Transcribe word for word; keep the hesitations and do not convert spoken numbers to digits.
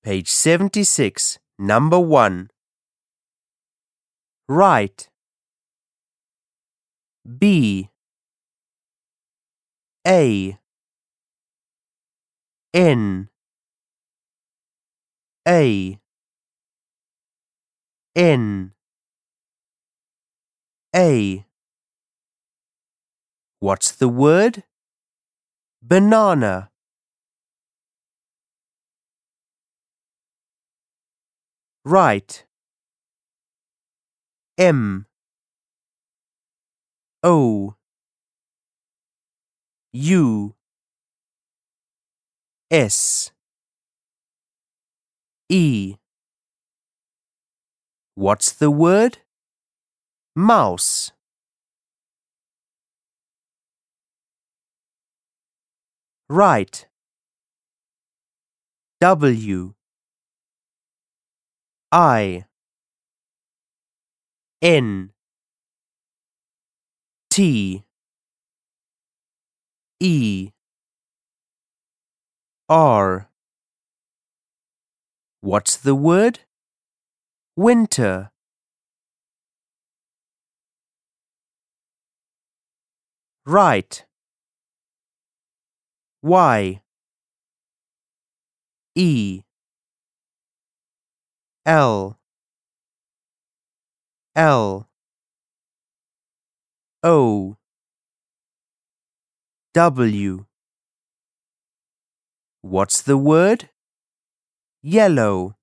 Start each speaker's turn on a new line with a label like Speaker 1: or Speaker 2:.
Speaker 1: Page seventy-six, number one. Right. B. A. N. A. N. A. What's the word? Banana. Right. M. O. U. S. E. What's the word? Mouse. Right. W. I. N. T. E. R. What's the word? Winter. Right. Y. E. L. L. O. W. What's the word? Yellow.